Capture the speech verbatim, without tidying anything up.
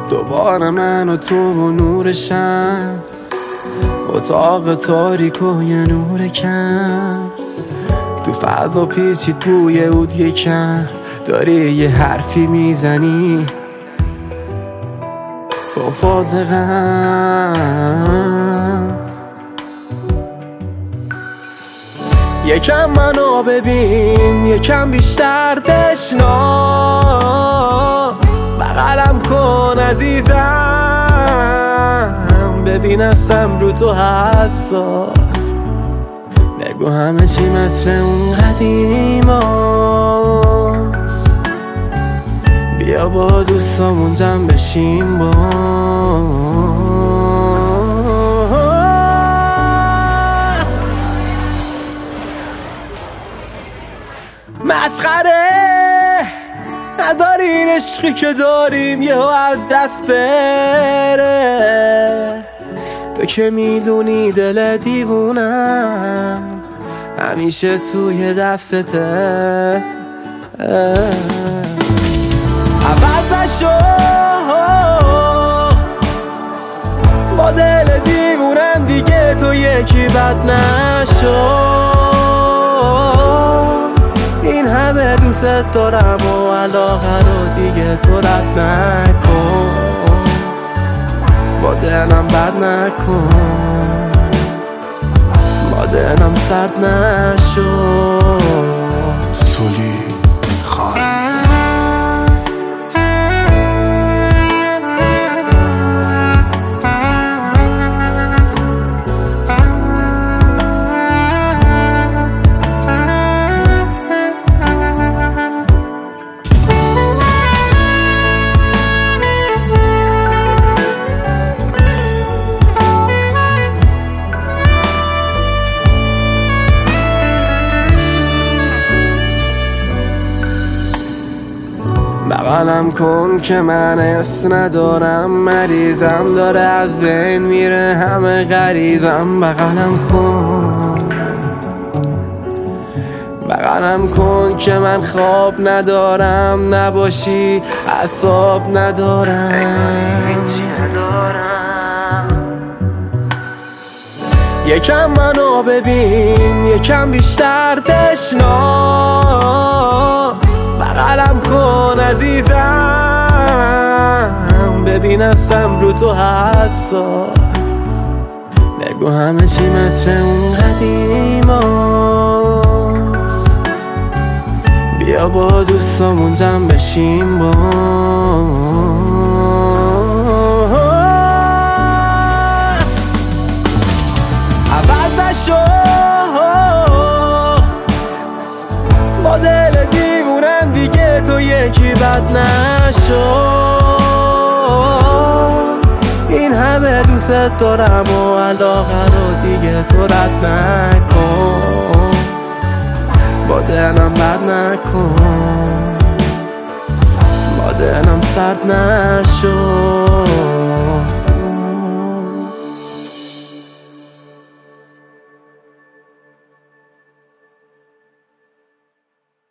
دوباره من و تو و نور شم، اتاق تاریک و یه نور کم، تو فضا پیچید بوی اود یکم، داری یه حرفی میزنی با فاضقم. یکم منو ببین، یکم بیشتر بشناس، بغلم کن عزیزم، ببین هستم رو تو حساس. بگو همه چی مثل اون قدیماست، بیا با دوستامون جمع بشیم با مسخره. نذار این عشقی که داریم یهو از دست بره، تو که میدونی دل دیوونم همیشه توی دستته. عوض نشو با دل دیوونم دیگه، تو یکی بد نشو. این همه دوست دارم و علاقه رو دیگه تو رد نکن، با دلم بد نکن، با دلم سرد نشو. سولی خان بغلم کن که من اس ندارم، مریضم داره از بین میره همه غریزم. بغلم کن، بغلم کن که من خواب ندارم، نباشی اعصاب ندارم. یکم منو ببین، یکم بیشتر بشناس، بغلم کن عزیزم، ببین هستم رو تو حساس. بگو همه چی مثل اون قدیماست، بیا با دوستامون جمع بشیم با عوض نشو با دل دیوونم دیگه، تو یکی بد نشو. این همه دوست دارم و علاقه رو دیگه تو رد نکن، با دلم بد نکن، با دلم سرد نشو.